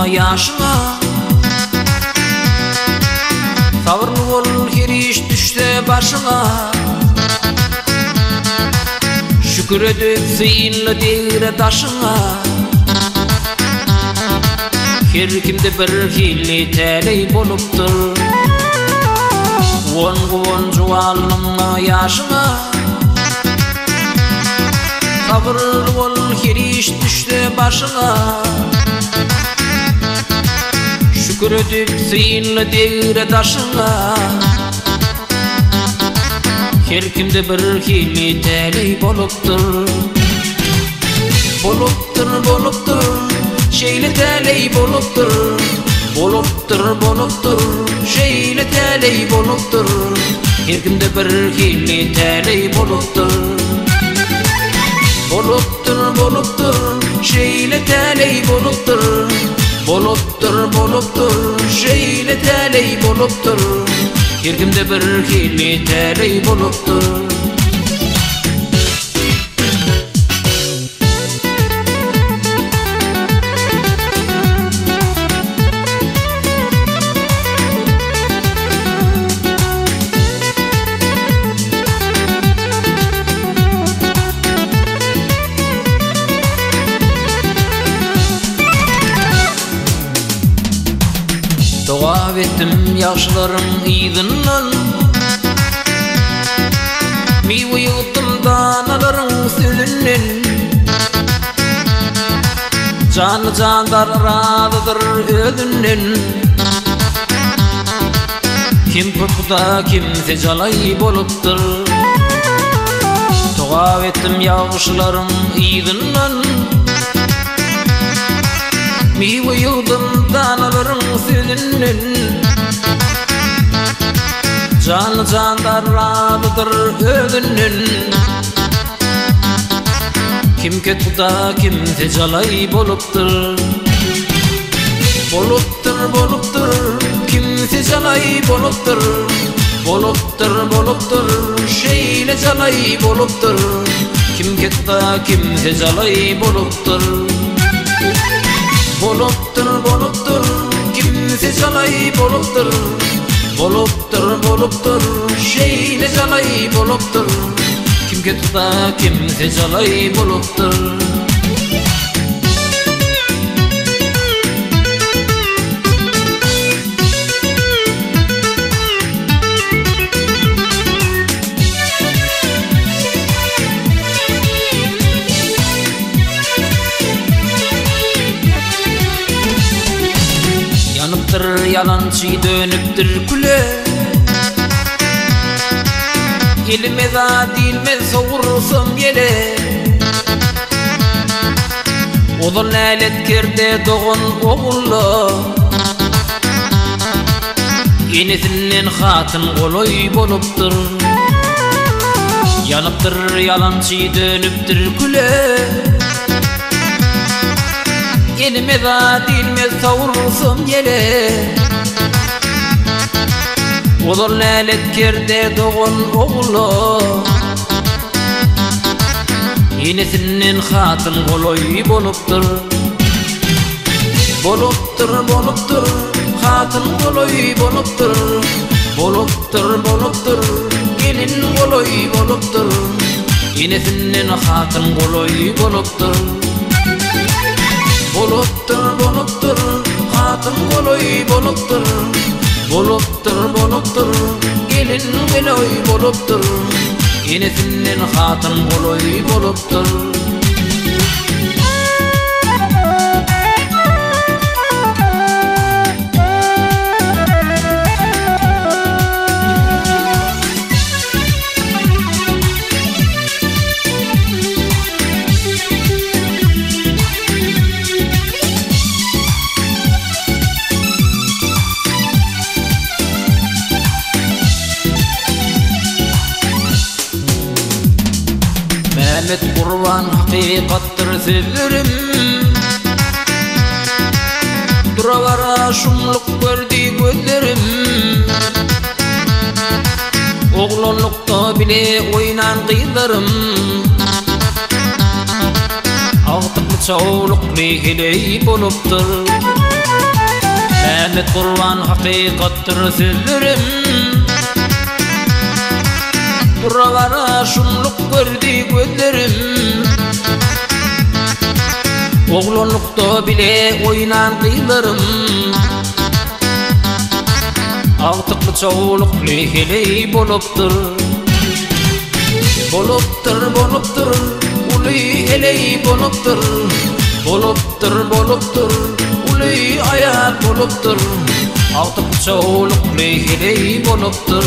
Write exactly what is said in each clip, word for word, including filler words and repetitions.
yaşına Sabırlı ol her iş düşte başına Şükür edip sıyınlı devre taşına Her kimde bir hili teley boluptur On on juvalının yaşına Sabırlı ol her iş düşte başına Şükür edip sıyınlı devre taşına Her kimde bir hili teley boluptur Boluptur, boluptur Şeyle teley boluptur Boluptur, boluptur Şeyle teley boluptur Her kimde bir hili teley boluptur Boluptur, boluptur Şeyle teley boluptur Boluptur, boluptur Şeyle teley boluptur Her kimde bir hili teley boluptur Dua ettim yaşlarım iyidinden Mivi yuttum danaların sözünden Canı candar razıdır özünden Kim kutuda kimse calay boluptur Dua ettim yaşlarım iyidinden Mivi yuttum danaların sözünden Canı candar razıdır özünden Kim ketuda kimse calay boluptur Boluptur, boluptur Kimse calay boluptur Boluptur, boluptur Şeyle calay boluptur Kim ketuda kimse calay boluptur Boluptur, boluptur Kimse calay boluptur Boluptur, boluptur Şeyle calay boluptur Kim ketuda kimse calay boluptur Yanıptır yalancı dönüptür küle Elime da dilme soğursam yele Oğul naletkerde doğun oğullu Enesinden hatın koloy boluptur Yanıptır yalancı dönüptür küle Elime da dilme savursam yele Oğul naletkerde doğun oğulu Enesinden hatın koloy boluptur Boluptur, boluptur Hatın koloy boluptur Boluptur, boluptur Gelin koloy boluptur Enesinden hatın koloy boluptur Boluptur, boluptur Hatın koloy boluptur Boluptur, boluptur Gelin koloy boluptur Enesinden hatın koloy boluptur Mehmet Kurban hakikattır sözlerim Duravara şumluk gördü gözlerim Oğlunlukta bile oynan kıylarım Ağtıklı çavluk lehiley boluptur Ahmet Kurban hakikattır sözlerim Duravara şunluk gördü gözlerim Oğlunlukta bile oynan kıylarım Altıklı çoğuluk lehiley boluptur Boluptur, boluptur, uli eley boluptur Boluptur, boluptur, uli ayak boluptur Altıklı çoğuluk lehiley boluptur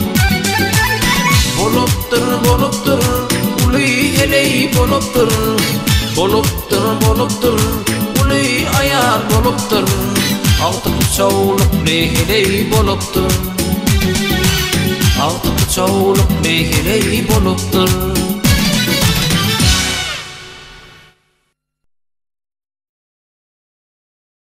Boluptur, boluptur, uli eley boluptur Boluptur, boluptur, uli ayak boluptur Altıklı çoğuluk lehiley boluptur Altıklı çoğuluk lehiley boluptur